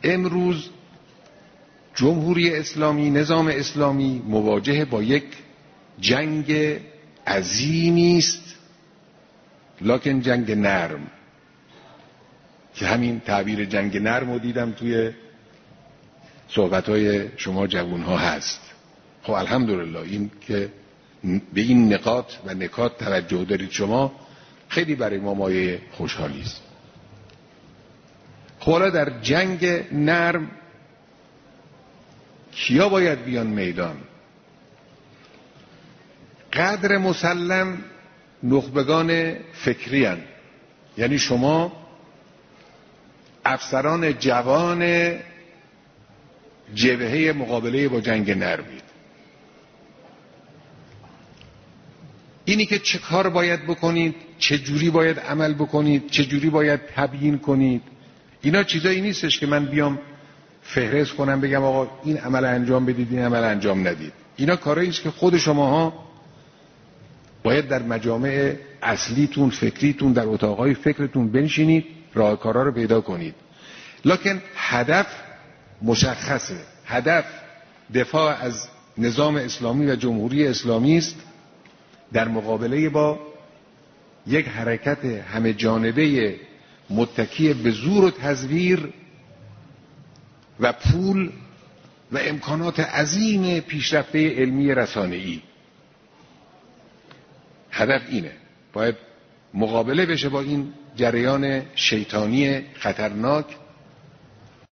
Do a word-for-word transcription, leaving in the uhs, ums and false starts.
امروز جمهوری اسلامی، نظام اسلامی مواجه با یک جنگ عظیمی است، لکن جنگ نرم، که همین تعبیر جنگ نرم رو دیدم توی صحبت‌های شما جوان‌ها هست. خب الحمدلله این که به این نقاط و نکات توجه دارید شما خیلی برای ما مایه خوشحالی است. خب حالا در جنگ نرم کیا باید بیان میدان؟ قدر مسلم نخبگان فکری هستند، یعنی شما افسران جوان جبهه مقابله با جنگ نرمید. اینی که چه کار باید بکنید، چه جوری باید عمل بکنید، چه جوری باید تبیین کنید، اینا چیزایی نیستش که من بیام فهرست کنم بگم آقا این عمل انجام بدید، این عمل انجام ندید. اینا کارهایی است که خود شماها باید در مجامع اصلیتون، فکریتون، در اتاقهای فکرتون بنشینید، راهکارها رو پیدا کنید. لکن هدف مشخصه. هدف دفاع از نظام اسلامی و جمهوری اسلامی است در مقابله با یک حرکت همه جانبه متکی به زور و تزویر و پول و امکانات عظیم پیشرفته علمی رسانه‌ای. هدف اینه، باید مقابله بشه با این جریان شیطانی خطرناک